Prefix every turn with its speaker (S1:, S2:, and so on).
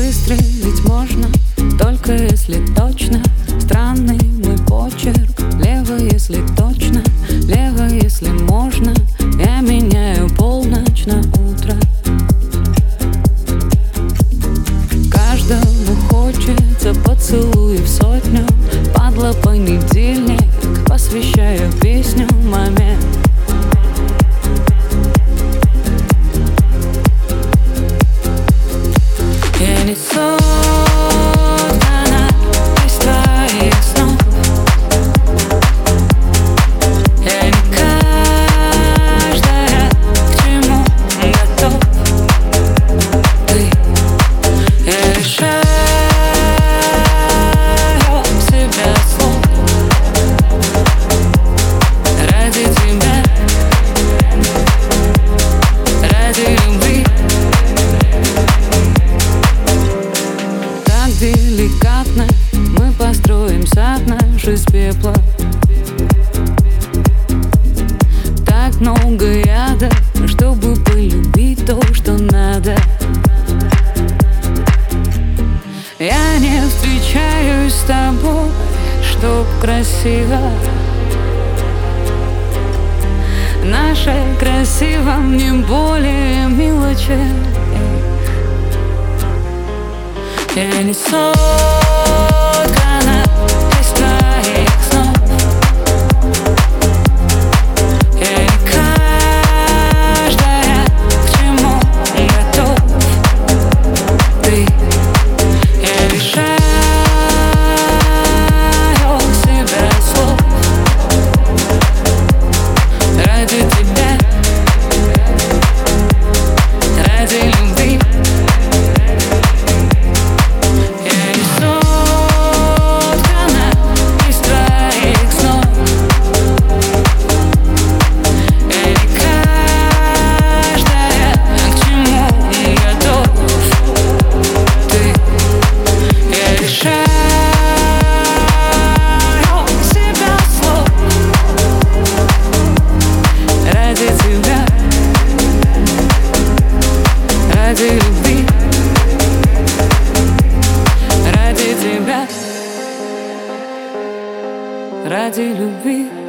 S1: Выстрелить можно, только если точно. Странный мой почерк. Лево, если точно, лево, если можно. Я меняю полночь на утро. Каждому хочется поцелуев сотню. Падла, понедельник, посвящаю песню момент. Я не создана из твоих снов. Я не каждая к чему готов. Ты, я лишаю себя слов ради тебя, ради любви. Так деликатно мы построим сад наш из пепла. Так много яда, чтобы полюбить то, что надо. Я не встречаюсь с тобой, чтоб красиво. Наше красиво мне более мелочи. Я не соткана из твоих снов. Я не каждая к чему готов. Ты, я лишаю себя слов ради тебя, ради любви. Ради любви, ради тебя, ради любви.